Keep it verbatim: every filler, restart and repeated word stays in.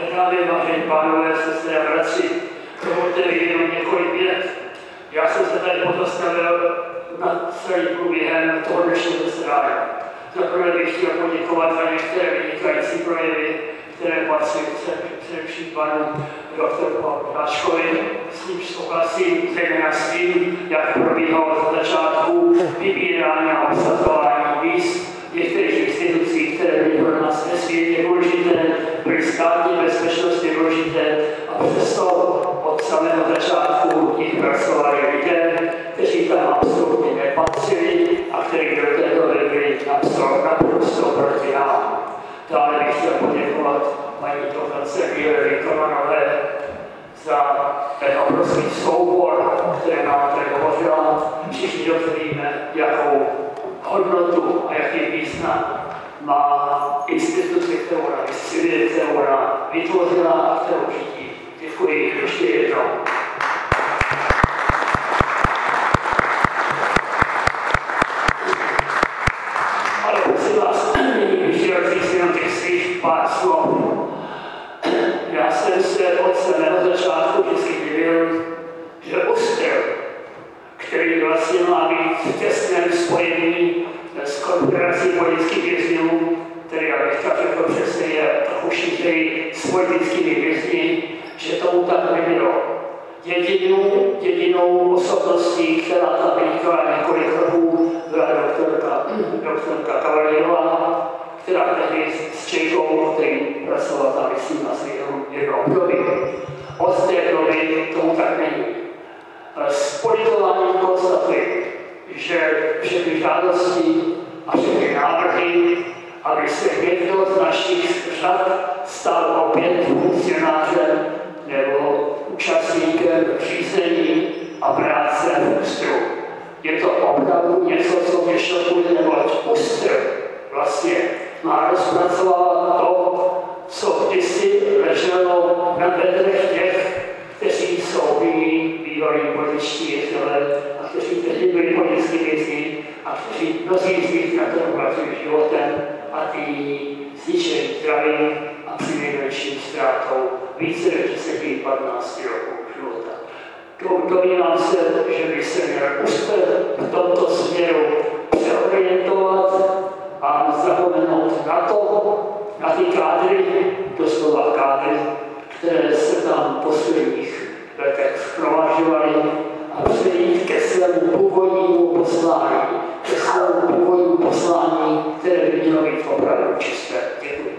Dámy, vážení pánové, sestry a bratři, dovolte mi jenom několik vět. Já jsem se tady pozastavil na celý průběhem toho dnešního zasedání. Za prvé bych chtěl poděkovat za některé vynikající projevy, které patří především panu doktoru Haškovi, s nímž souhlasím zejména s tím, jak probíhalo za začátku vybírání a obsazování míst v některých institucích, které byly pro nás nesmírně důležité, byly státní bezpečnostně důležité a přesto od samého začátku jich pracovali lidé, kteří tam absolutně nepatřili a kteří do této doby byli naprosto proti nám. Dále bych chtěl poděkovat paní doktorce Víle Komanové za ten obrovský soubor, který nám tady hovořila. Všichni dobře víme, jakou hodnotu a jaký význam má instituce, kterou ona vystřeluje, kterou ona vytvořila a kterou řídí. Děkuji ještě jednou. Ale prosím vás, nyní bych chtěl říct jenom těch svých pár slov. Já jsem se od samého začátku vždycky divil, že Ustr, který vlastně má být v těsném spojení s konfederací politických vězňů, který, já bych tak řekl přesně, je trochu šířeji s politickými vězni, že tomu tak nebylo. Jedinou, jedinou osobností, která tam vynikala několik roků, byla doktorka, doktorka Kavalierová, která tehdy s Čejkou, který pracoval tam, myslím, asi jedno období. Od té doby tomu tak není. S politováním konstatuji, že všechny žádosti a všechny návrhy, aby se někdo z našich řad stal opět funkcionářem nebo účastníkem řízení a práce v Ustru. Je to opravdu něco, co mě šokuje, neboť Ustr vlastně má rozpracovávat to, co kdysi leželo na bedrech těch, kteří jsou byli bývalí političtí vězňové a kteří tehdy byli političtí vězni a kteří mnozí z nich na to pracují životem a ty zničení zdravím a přinejmenším ztrátou více než deset patnáct roků života. Domnívám se, že by se měl Ustr v tomto směru přeorientovat a zapomenout na to, na ty kádry, doslova kádry, které se tam v posledních letech zhromažďovaly a přejít ke svému původnímu poslání, ke svému původnímu poslání, které by mělo být opravdu čisté. Děkuji.